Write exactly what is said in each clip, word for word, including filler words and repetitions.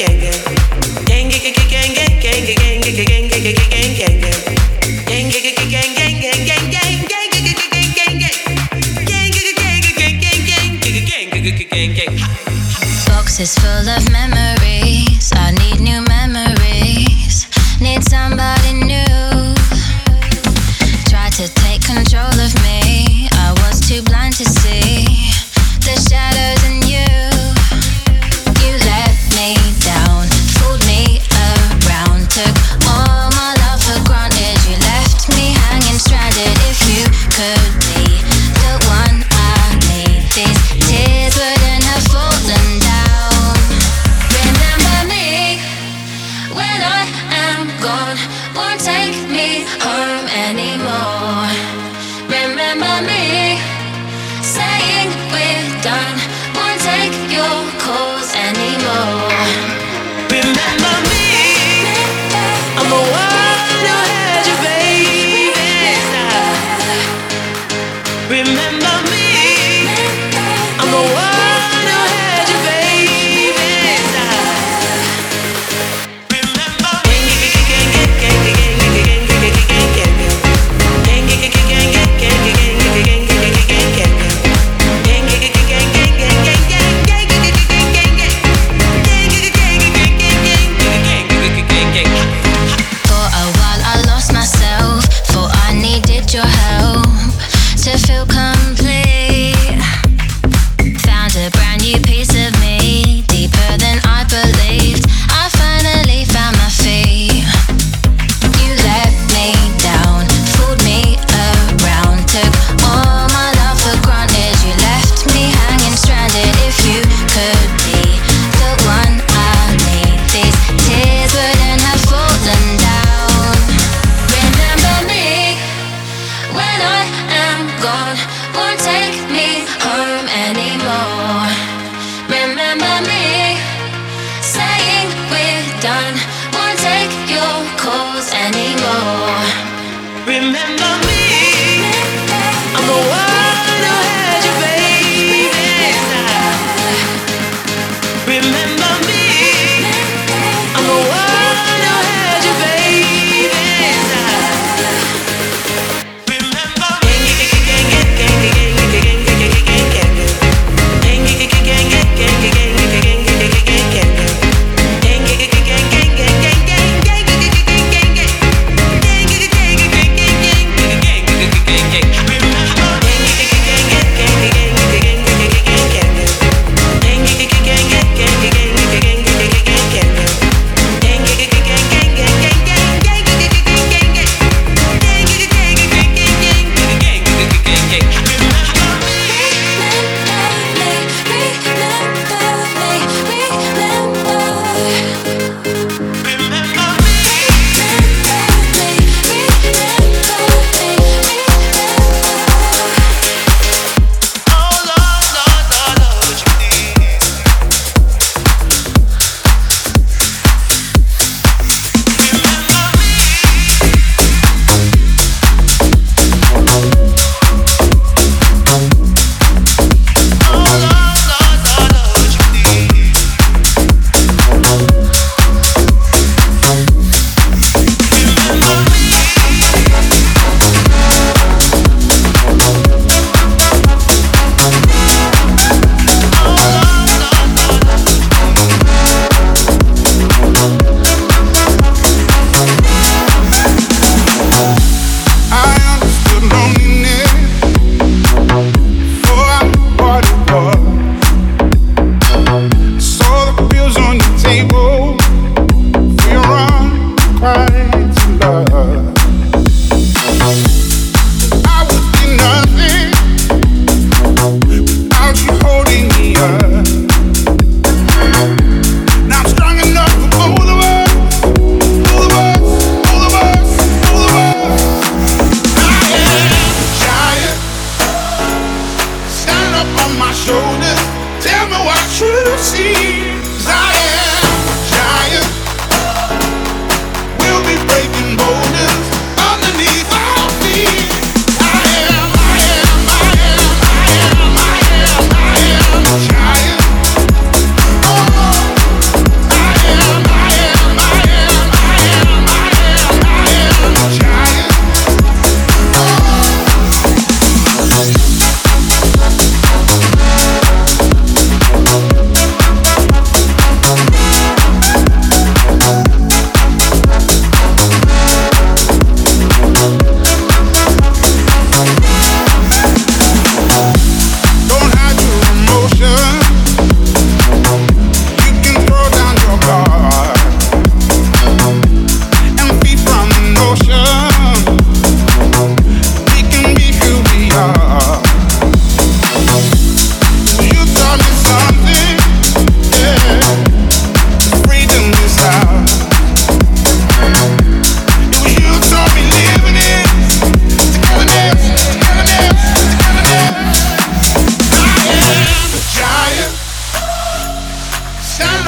Boxes full of memories. I need new memories. Need somebody new. Try to take control of me. I was too blind to see the shadows in you. You let me down, fooled me around, took all my love for granted. You left me hanging stranded. If you could be the one I need, these tears wouldn't have fallen down. Remember me when I am gone, won't take me home anymore. Remember me saying we're done, won't take your calls anymore. Remember me, I'm the one who had you, baby. Remember me, I'm the one who had you, baby. Remember me. For a while I lost myself, for I needed your help to feel complete. Found a brand new piece of me, deeper than I believed. I finally found my feet. You let me down, fooled me around, took all my love for granted. You left me hanging stranded. If you could be the one I need, these tears wouldn't have fallen down. Remember me when I am gone, won't take me home anymore. Remember me saying we're done, won't take your calls anymore. Remember me, I'm the one who had you, baby. Remember me, I'm the one who had you, baby. Remember me.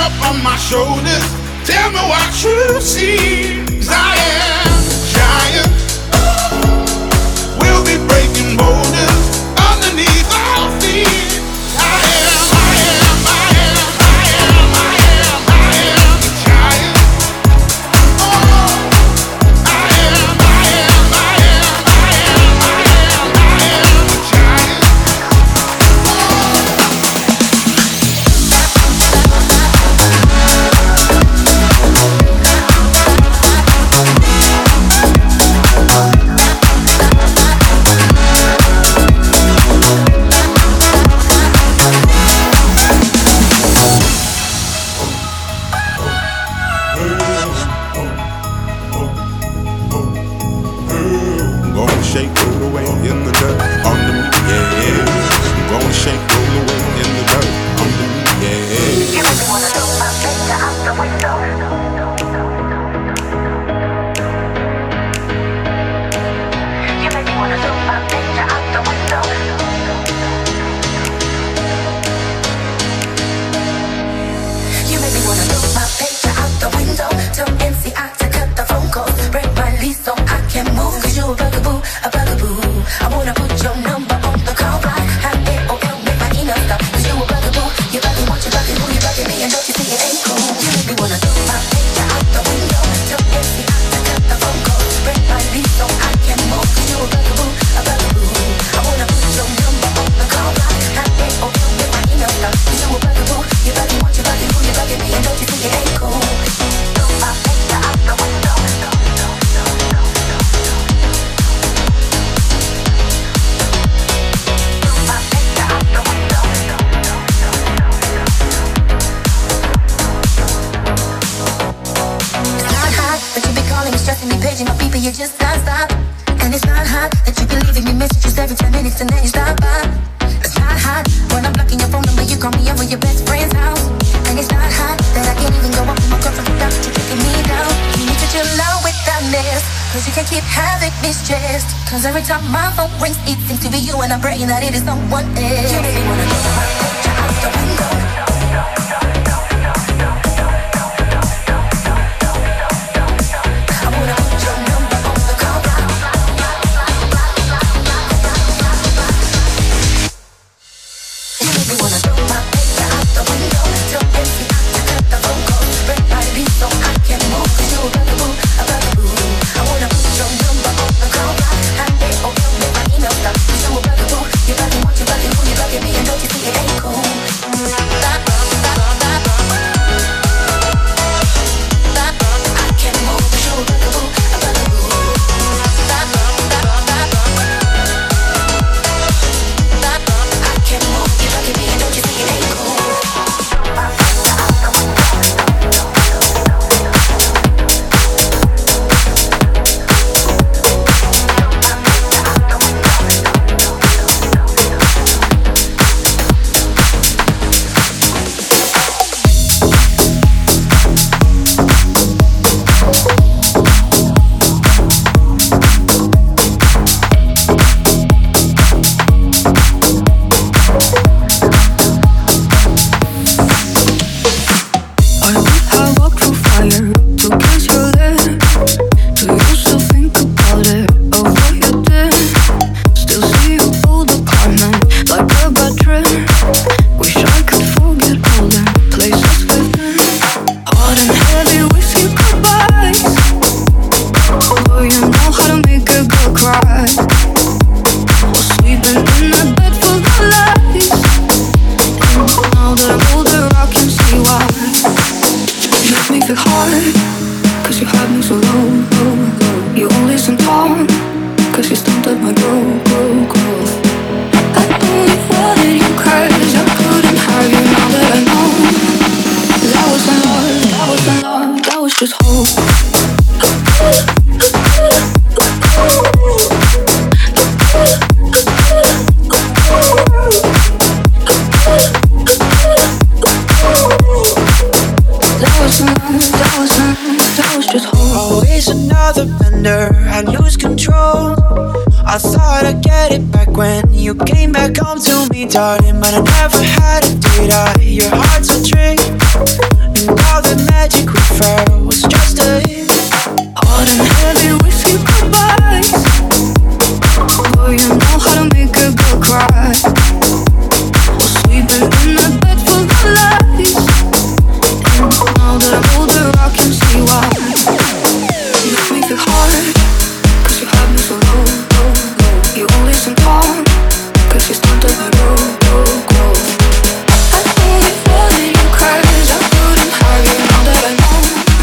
up on my shoulders. Tell me what you see. 'Cause I am a giant. We'll be breaking boulders underneath our feet. I am, I am, I am, I am, I am, I am a giant. Oh, I am, I am, I am, I am, I am, I am a giant. That it is someone else. You really wanna know my picture out the window. I wanna put your number on the call. You really wanna know my picture out the window. Tell empty out to cut the phone call. Break my lease so I can move. 'Cause you a bugaboo, a bugaboo. I wanna put your number on the call. I bet or you'll make my email stop. 'Cause you a bugaboo. You bugging, what you bugging, who you bugging me, and don't you see it ain't cool? That, that, that, that, I can't move, 'cause you a bugaboo, a bugaboo. That, that, that, that, I can't move, you bugging me, and don't you see it ain't cool? I thought I'd get it back when you came back home to me, darling, but I never had a date. I, your heart's a trick, magic we felt was just a hit. Hard and heavy with few goodbyes. Boy, you know how to make a girl cry. Was sleeping in a bed full of lies. And now that I'm older, I can see why. You make me feel hard, cause you have me so low, low, low. You always in calm, cause you started my road, road, road. I know it wasn't you, cause I couldn't have you now that I know.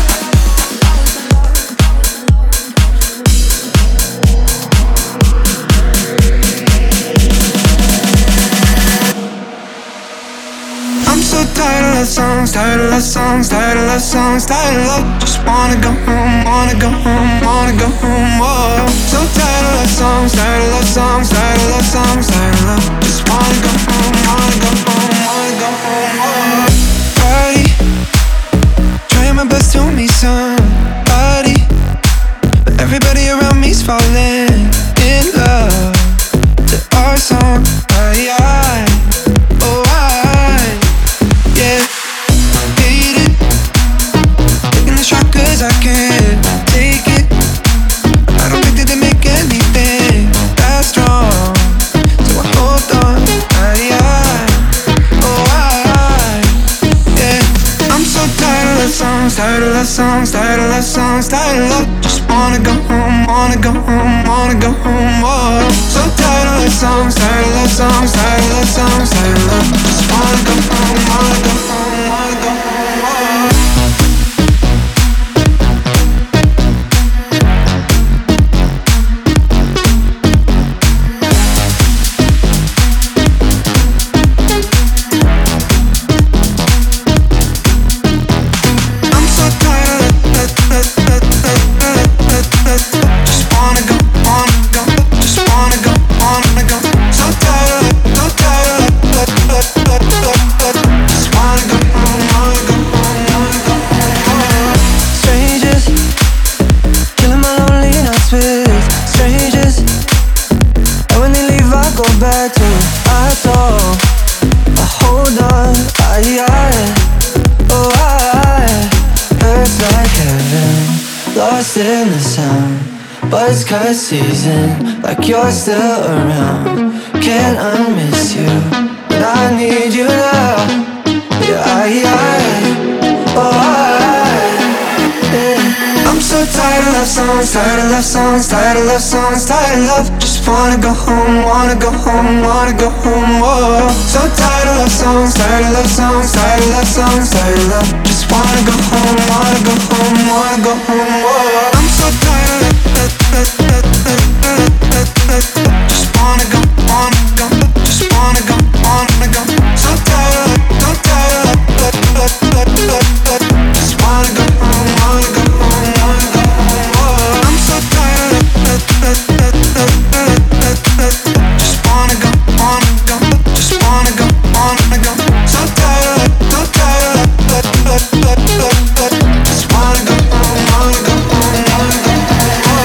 I'm so tired of love songs, tired of love songs, tired of love songs, tired of love. Just wanna go home, wanna go home, wanna go home. Oh, so tired of love songs, tired of love songs, tired of love songs, tired of love. Just wanna go home, wanna go home, wanna go home. Oh, party, trying my best to meet somebody, but everybody around me's falling in love to our song. I, I, oh I, yeah, hate it, taking the shot cause I can't take it. I don't think that they make anything that strong, so I hold on. I, I, oh I, yeah. I'm so tired of love songs, tired of love songs, tired of love songs, tired of love. Just wanna go home, wanna go home, wanna go home. Oh, so tired of love songs, tired of love songs, tired of love songs, tired of love. Just wanna go home, wanna go home, wanna go home. Oh. I'm so tired of just wanna go, wanna go, just wanna go, wanna go. So tired, so tired, just wanna go home, wanna go home, wanna go home. Strangers, killing my lonely nights with strangers, and when they leave I go back to I thought I hold on, I, I, oh I, hurts like heaven, lost in the sound. Buzz cut season, like you're still around. Can't unmiss you, but I need you now. Yeah, I, I, oh I, yeah. I'm so tired of love songs, tired of love songs, tired of love songs, tired of love. Just wanna go home, wanna go home, wanna go home. Oh, so tired of love songs, tired of love songs, tired of love songs, tired of love. Just wanna go home, wanna go home, wanna go home. Oh, I'm so tired of just wanna go, wanna go, just wanna go, wanna go. So tired, so tired, just wanna go home, wanna go home, wanna go home. Oh, I'm so tired, just wanna go, wanna go, just wanna go, wanna go. So tired, so tired, just wanna go home, wanna go home, wanna go home.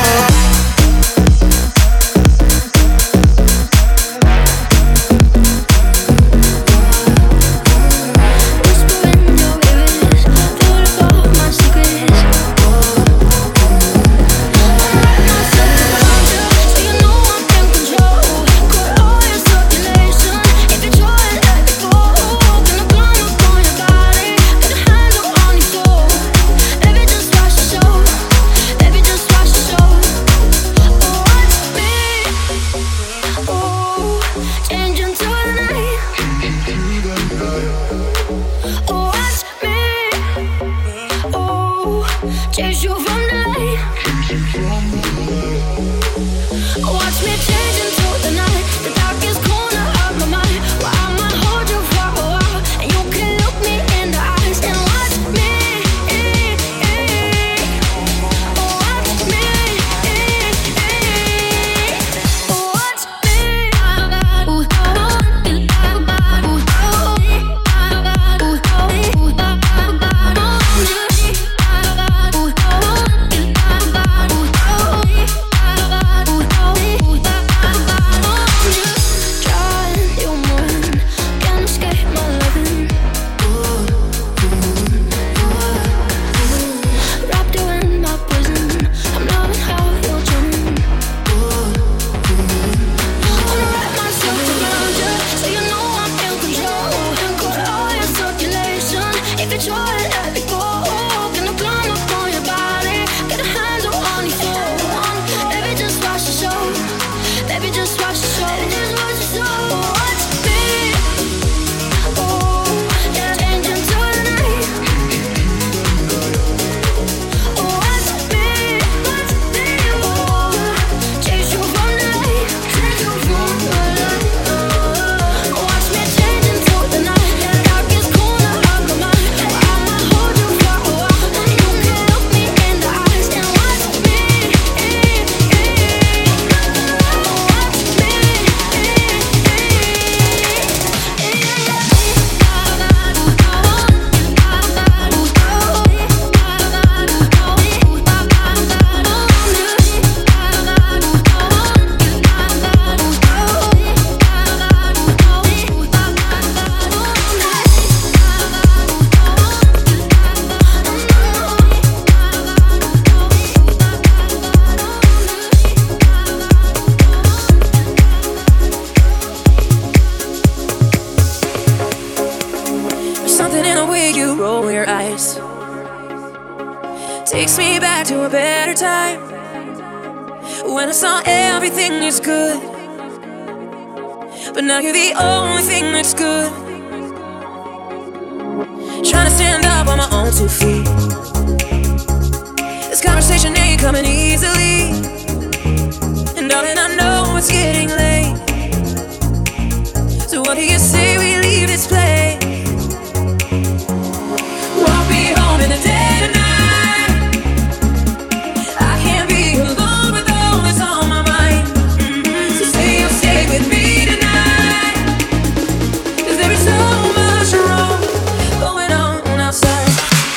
Chase you from the light. Watch me change into the night, the darkest corner of my mind, where I might hold you for a while, and you can look me in the eyes and watch me. Watch me. Watch me. something in the way you roll your eyes. Takes me back to a better time when I saw everything is good, but now you're the only thing that's good. Trying to stand up on my own two feet. This conversation ain't coming easily, and darling, I know it's getting late. So what do you say we leave this place? Walk me home in the dead of night. I can't be alone with all that's on my mind. Mm-hmm. So say you'll stay with me tonight, 'cause there is so much wrong going on outside.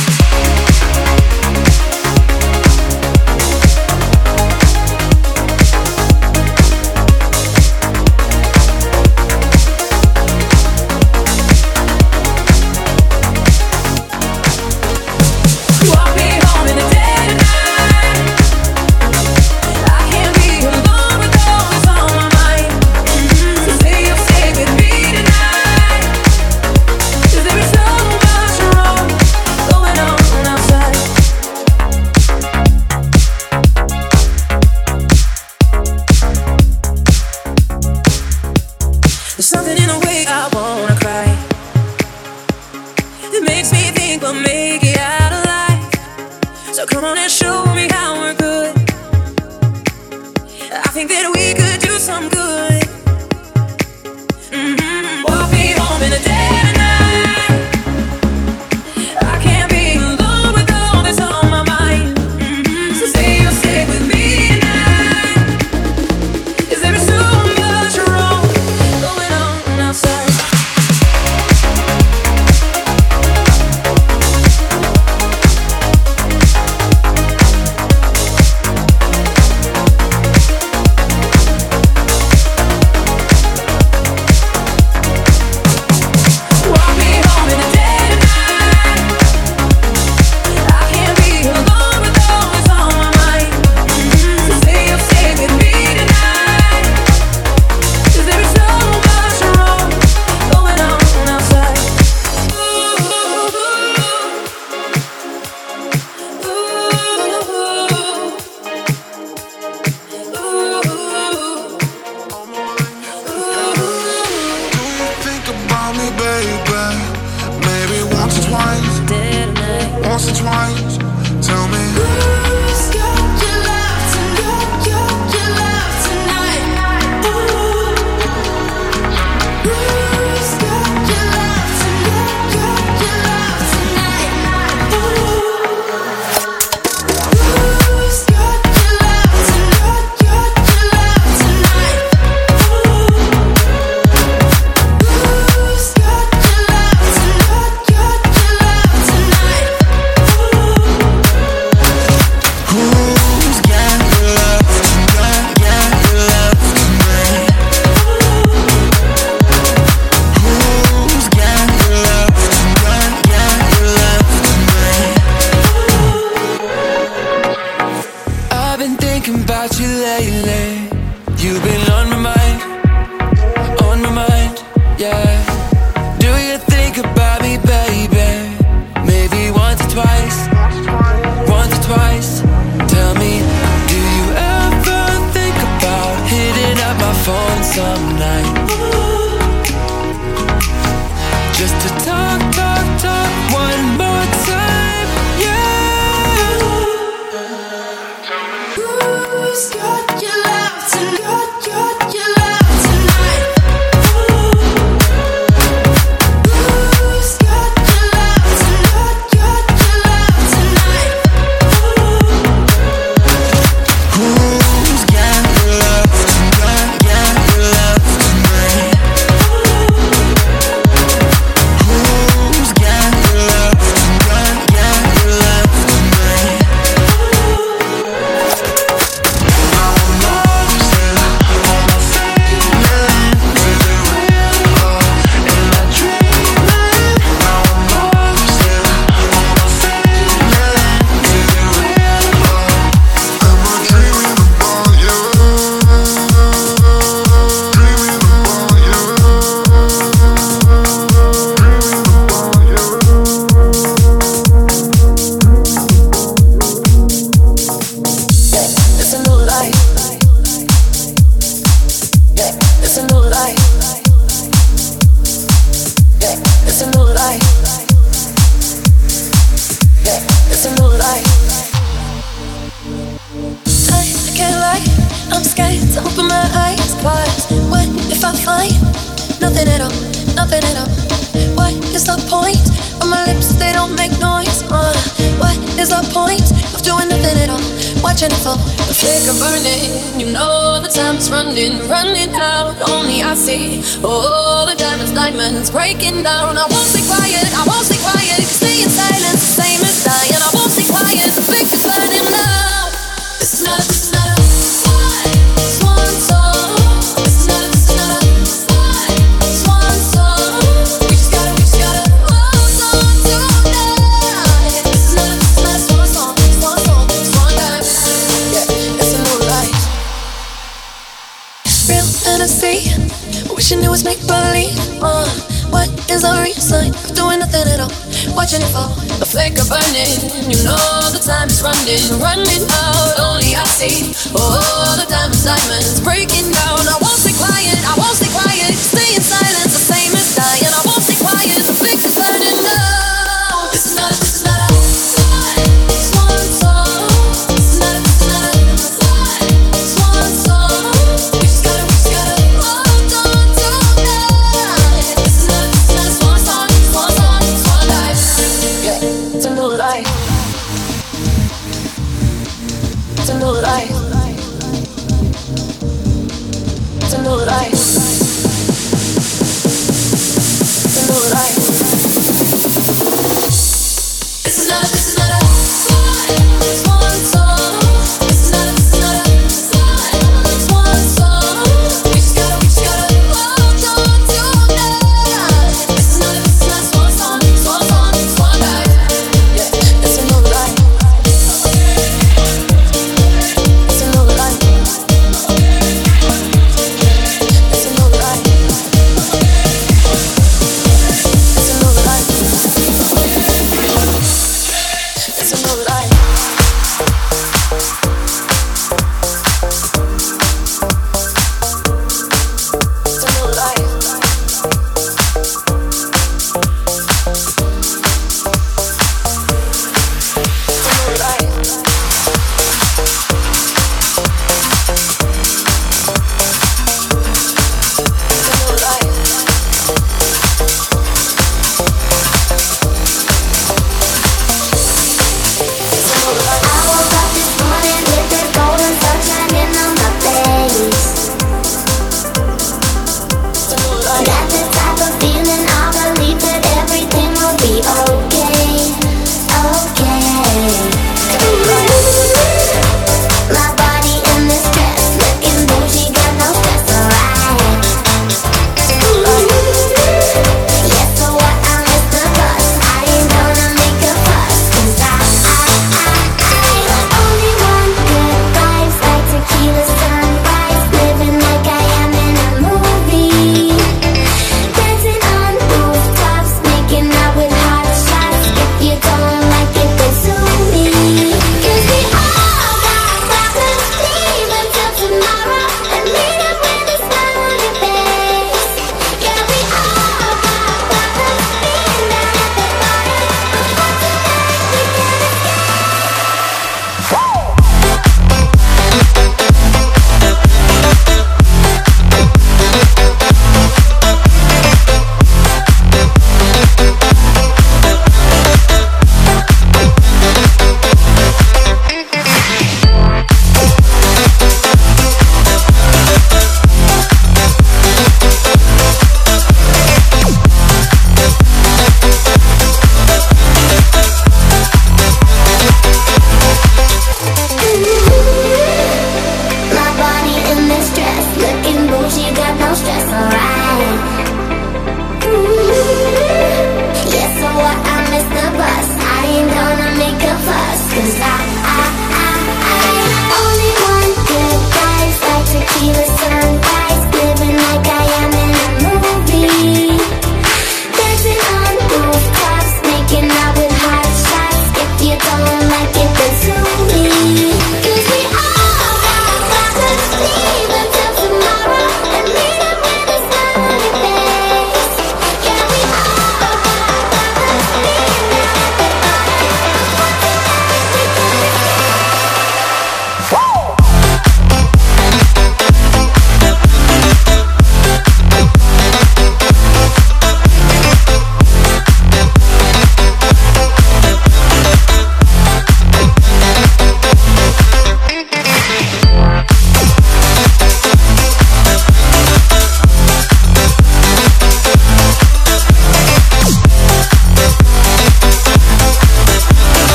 There's something in the way I wanna cry. It makes me think we'll make it out alive. So come on and show me how we're good. I think that we could do some good. Mm-hmm. Walk me home in the dead of night. I can't be alone with all that's on my mind. Mm-hmm. So say you'll stay with me tonight, 'cause there is so much wrong going on outside. nothing at all. What is the point of my lips? They don't make noise. Uh, what is the point of doing nothing at all? Watching it fall, the flicker burning. You know the time's running, running out. Only I see all the diamonds, diamonds breaking down. I won't stay quiet, I won't stay quiet. Stay in silence, the same as dying. I won't stay quiet, the flicker's burning now. This is not, this is not a swan song. This is not, this is not a swan song. We just gotta, we just gotta hold on tonight. This is not, this is not a swan song, swan song, swan dive. Yeah, it's a new life. Real Tennessee, wishing it was make believe. Uh, what is the reason of doing nothing at all? Watching it fall, the flicker burning. You know the time is running, running out. Only I see all the diamonds, diamonds breaking down. I won't stay quiet, I won't stay quiet. Stay in silence, the same as dying. I won't stay quiet, the flicker's burning now. This is not, this is not a swan song. This is not, this is not a swan song. We just gotta, we just gotta hold on tonight. This is not, this is not a swan song, swan song, swan dive. Yeah, it's a new life. It's a new life. It's a new life.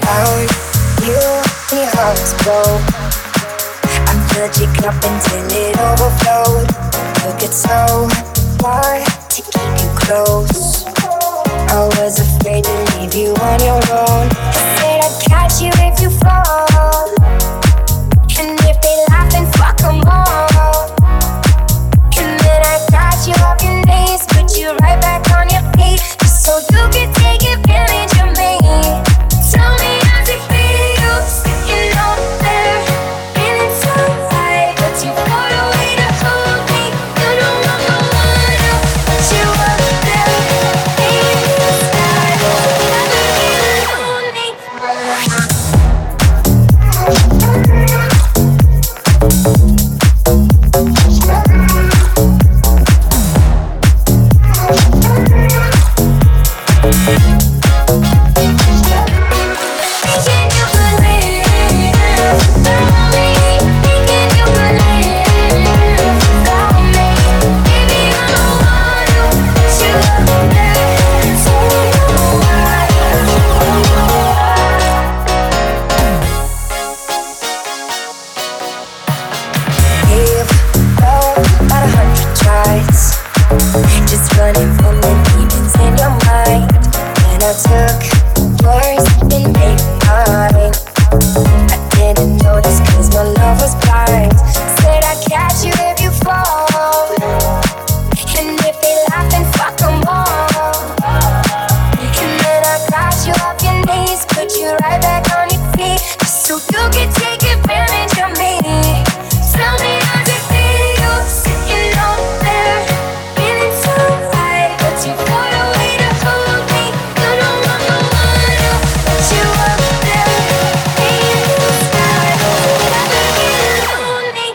without you. When your heart was broke, I filled your cup until it overflowed. Took it so far to keep you close. I was afraid to leave you on your own. Said I'd catch you if you fall, and if they laugh, then fuck them all. And then I got you off your knees, put you right back on your feet, just so you could take advantage of me. Tell me how's it feel, sitting up there, feeling so high, but you far away to hold me. You don't want no one to put you up there, in the sky, never get lonely. Just running from the demons in your mind. And I took yours and made mine. I didn't notice cause my love was blind. Said I'd catch you if you fall, and if they laugh, then fuck them all. And then I got you off your knees, put you right back on your feet, just so you could take advantage of me. Tell me how's it feel, sitting up there, feeling so high, but you far away to hold me. You don't want no one to put you up there, in the sky, never get lonely.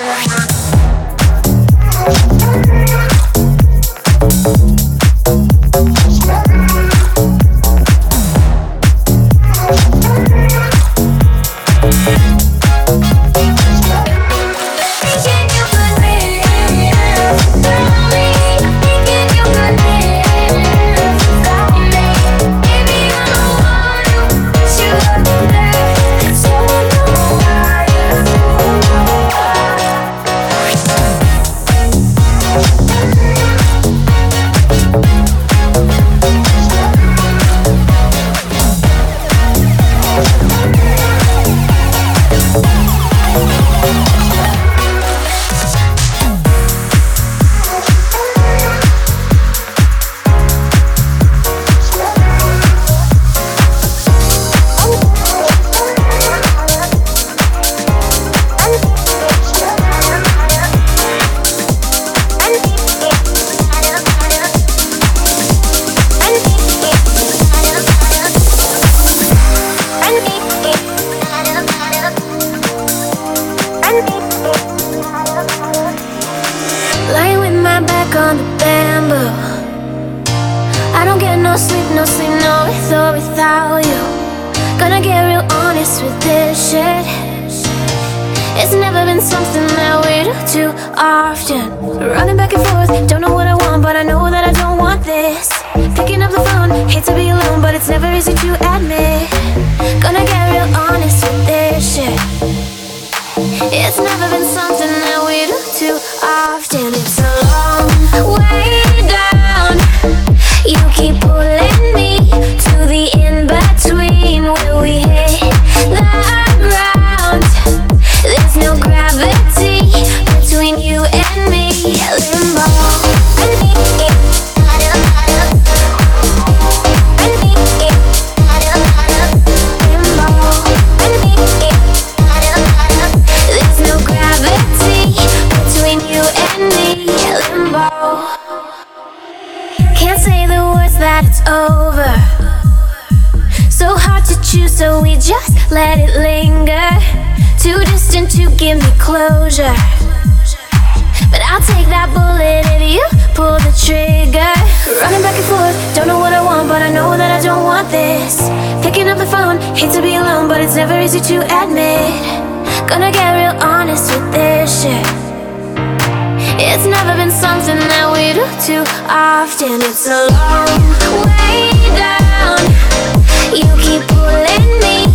Lying with my back on the bamboo, I don't get no sleep, no sleep, no with or without you. Gonna get real honest with this shit. It's never been something that we do too often. Running back and forth, don't know what I want, but I know that I don't want this. Picking up the phone, hate to be alone, but it's never easy to admit. Gonna get real honest with this shit. It's never been something that we do too often. It's a long way down. You keep pulling me to the in-between where we hit the ground. There's no gravity between you and me. Limbo. There's no gravity between you and me. Limbo. Can't say the words that it's over. So hard to choose, so we just let it linger. Too distant to give me closure, but I'll take that bullet if you pull the trigger. Running back and forth, don't know what I want, but I know that I don't want this. Picking up the phone, hate to be alone, but it's never easy to admit. Gonna get real honest with this shit. It's never been something that we do too often. It's a long way down. You keep pulling me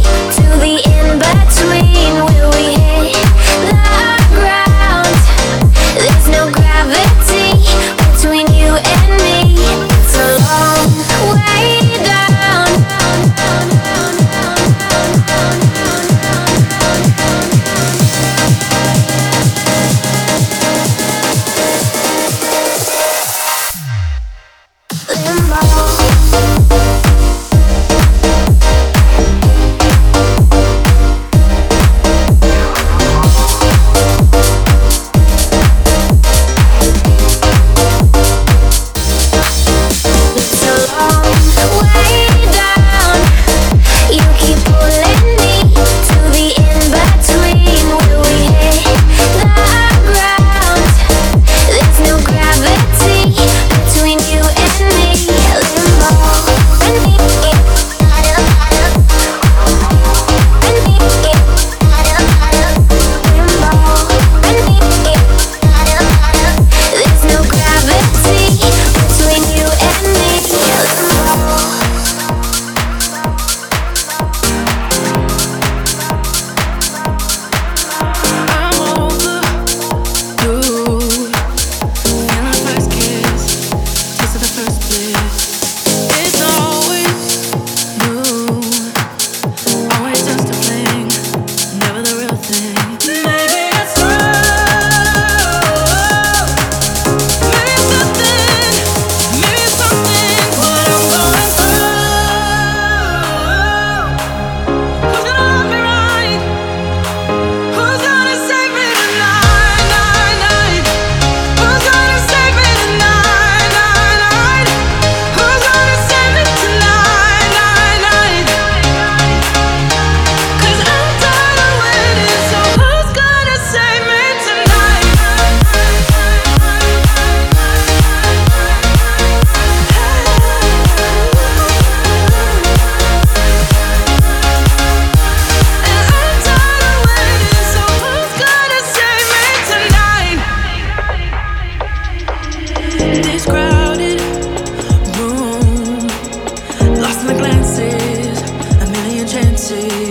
see.